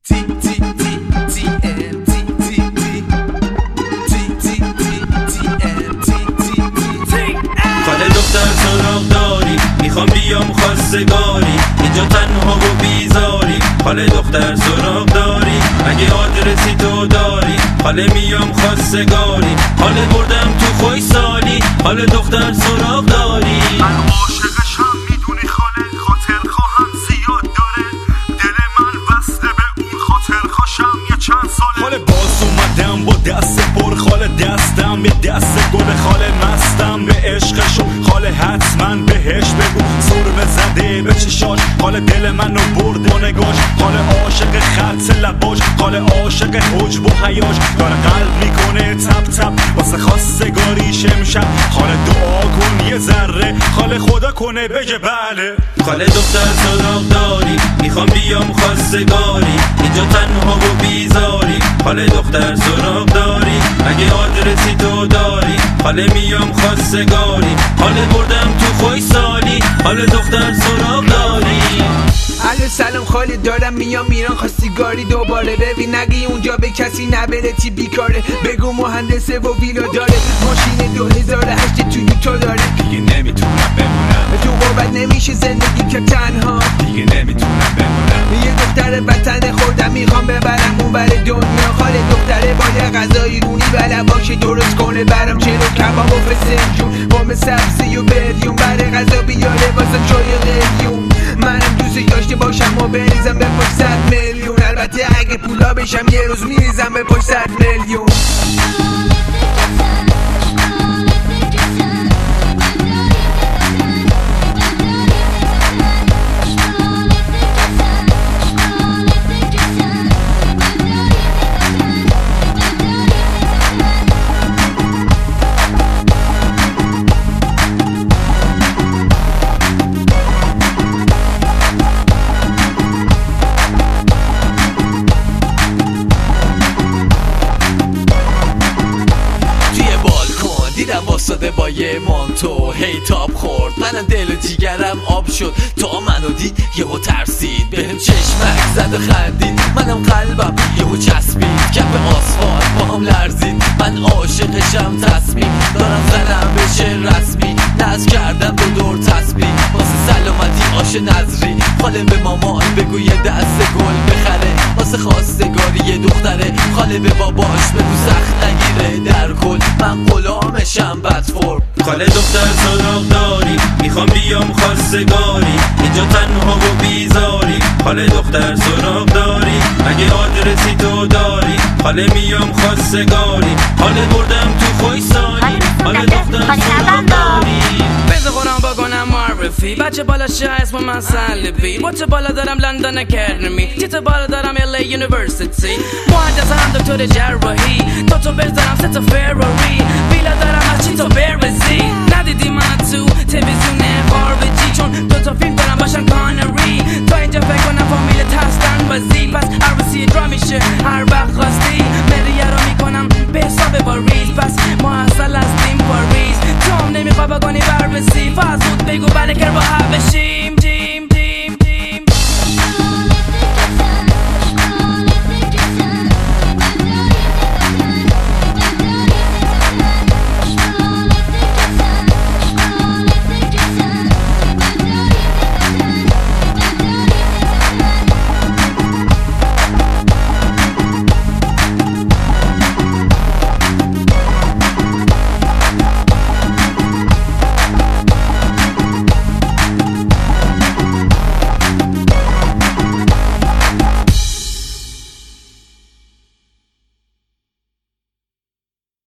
خاله دختر سراغ داری، میخوام بیام خواستگاری، اینجا تنها و بیزاری. خاله دختر سراغ داری، مگه آدرسی تو داری؟ خاله میام خواستگاری، خاله بردم تو خوی سالی. خاله دختر سراغ داری، من عاشقشم میدونی خاله، خاطر خواهم زیاد داره، دل من وصله به اون خاطر خوشم یه چند ساله. خاله باز اومدم با دست پر، خاله دستم یه دست گل، خاله مستم به عشقشون، خاله حتما بهش بگو سرمه زده به چشاش. خاله دل منو برد با نگاش، خاله عاشق خط لباش، خاله عاشق حجب و حیاش، داره قلب میکنه تپ تپ واسه خواستگاریش امشب. خاله دعا کن یه ذره، خاله خدا کنه بگه بله. خاله دختر سراغ داری، میخوام بیام خواستگاری، اینجا تنها و بیزاری. خاله دختر سراغ داری، مگه آدرسی تو داری؟ خاله میام خواستگاری، خاله بردم تو خوی سالی. خاله دختر سراغ داری. الو سلام خاله، دارم میام ایران خواستگاری دوباره. ببین نگی اونجا به کسی نبره تی بیکاره، بگو مهندسه و ویلا داره، ماشین 2008 توی تو داره. دیگه نمیتونم بمونم، تو قربت نمیشه زندگی که تنها، دیگه نمیتونم بمونم. یه دختر وطن خوردم میخوام ببرم اون بر دنیا. خاله دختره با یه غذای رونی بله باشه درست کنه برام چلو کباب و فسنجون، بام سبزی و بریون، برای غذا بیاره واسه چای قلیون. منم دوست داشته باشم و بریزم به پشت 100 میلیون، البته اگه پولا بشم یه روز میریزم به پشت 100 میلیون. دیدم واساده با یه مانتو هی تاب خورد، منم دل و جیگرم آب شد تا منو دید یهو ترسید، بهم چشمک زد و خندید، منم قلبم یهو چسبید کف آسفالت با هم لرزید. من عاشقشم تصمیم دارم زنم بشه رسمی، ناز کردم دو دور تسبیح واسه سلامتی آش نظری. خاله به مامان بگو یه دست گل بخره واسه خواستگاری یه دختره، خاله به باباش بگو سخت نگیره در کل من غلامشم بدفور. خاله دختر سراغ داری، میخوام بیام خواستگاری، اینجا تنها و بیزاری. خاله دختر سراغ داری، مگه آدرسی تو داری؟ خاله میام خواستگاری، خاله بردم تو خوی سالی. خاله دختر سراغ داری. بذار قرآن بکنم معرفی، بچه بالا شه اسم من سلبی، بچه بالا دارم لندن اکادمی، تیت بالا دارم LA یونیورسیتی، مهندسم دکتر جراحی، تو بزنم سه تا فراری، ویلا دارم از چی تو برزی. ندیدی من تو تلویزیون خارجی، چون دوتا فیلم دارم باشن کانری، تا اینجا فکر کنم فامیلت هستن بازی، پس عروسی درا میشه هر